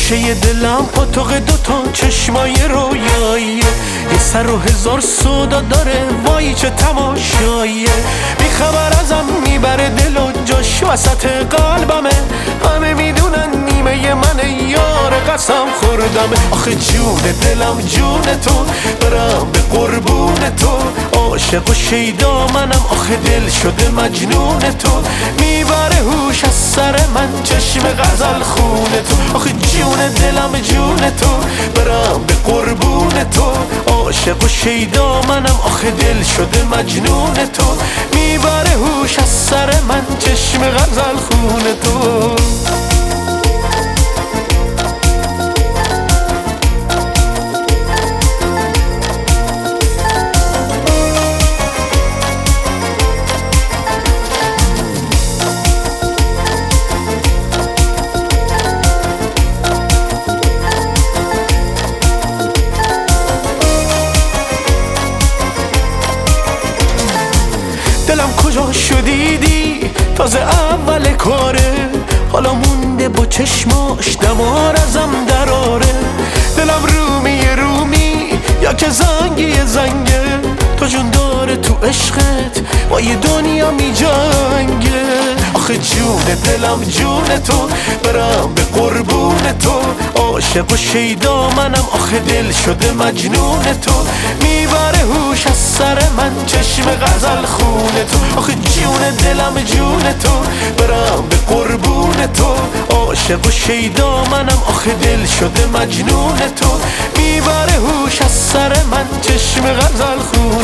گوشه دلم پاتوق دوتا چشمای رویاییه، یه سر و هزار صدا داره، وای چه تماشاییه. بیخبر ازم میبره دل و جاش وسط قلبمه، همه میدونن نیمه من یار قسم خوردمه. آخه جون دلم جون تو، برم به قربون تو، عاشق و شیدا منم، آخه دل شده مجنون تو. میبره هوش از سر من چشم غزل خون تو، آخه جون دلم جون تو، برم به قربون تو، عاشق و شیدا منم، آخه دل شده مجنون تو. میبره هوش از سر من چشم غزل خون تو. دلم کجا شدیدی تازه اول کاره، حالا مونده با چشماش دمار ازم دراره. دلم رومی یا که زنگه، تو جون داره تو عشقت با یه دنیا می جنگه. آخه جون دلم جون تو، برم به قربون تو، عاشق و شیدا منم، آخه دل شده مجنون تو. میبره هوش از سر من چشم غزل خون تو، آخه جون دلم جون تو، برم به قربون تو، عاشق و شیدا منم، آخه دل شده مجنون تو. میبره هوش از سر من چشم غزل خون